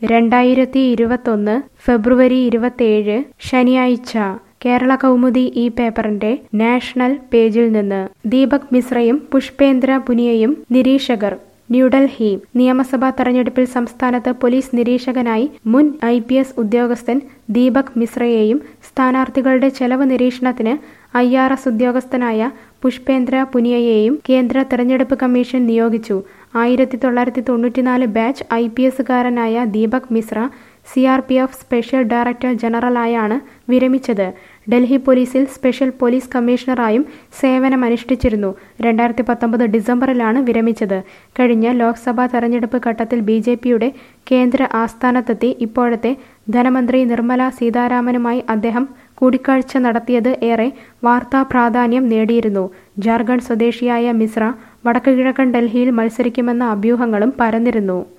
2021 ഫെബ്രുവരി 27 ശനിയാഴ്ച കേരള കൗമുദി ഈ പേപ്പറിന്റെ നാഷണൽ പേജിൽ നിന്ന് ദീപക് മിശ്രയും പുഷ്പേന്ദ്ര പുനിയയും നിരീക്ഷകർ ന്യൂഡൽഹി നിയമസഭാ തെരഞ്ഞെടുപ്പിൽ സംസ്ഥാനത്ത് പോലീസ് നിരീക്ഷകനായി മുൻ IPS ഉദ്യോഗസ്ഥൻ ദീപക് മിശ്രയെയും സ്ഥാനാർത്ഥികളുടെ ചെലവ് നിരീക്ഷണത്തിന് IRS ഉദ്യോഗസ്ഥനായ പുഷ്പേന്ദ്ര പുനിയയെയും കേന്ദ്ര തെരഞ്ഞെടുപ്പ് കമ്മീഷൻ നിയോഗിച്ചു. 1994 ബാച്ച് IPSകാരനായ Deepak Mishra CRPF special director ജനറലായാണ് വിരമിച്ചത്. ഡൽഹി പോലീസിൽ സ്പെഷ്യൽ പോലീസ് കമ്മീഷണറായും സേവനമനുഷ്ഠിച്ചിരുന്നു. 2019 ഡിസംബറിലാണ് വിരമിച്ചത്. കഴിഞ്ഞ ലോക്സഭാ തെരഞ്ഞെടുപ്പ് ഘട്ടത്തിൽ BJPയുടെ കേന്ദ്ര ആസ്ഥാനത്തെത്തി ഇപ്പോഴത്തെ ധനമന്ത്രി നിർമ്മല സീതാരാമനുമായി അദ്ദേഹം കൂടിക്കാഴ്ച നടത്തിയത് ഏറെ വാർത്താ പ്രാധാന്യം നേടിയിരുന്നു. ജാർഖണ്ഡ് സ്വദേശിയായ മിശ്ര വടക്കുകിഴക്കൻ ഡൽഹിയിൽ മത്സരിക്കുമെന്ന അഭ്യൂഹങ്ങളും പരന്നിരുന്നു.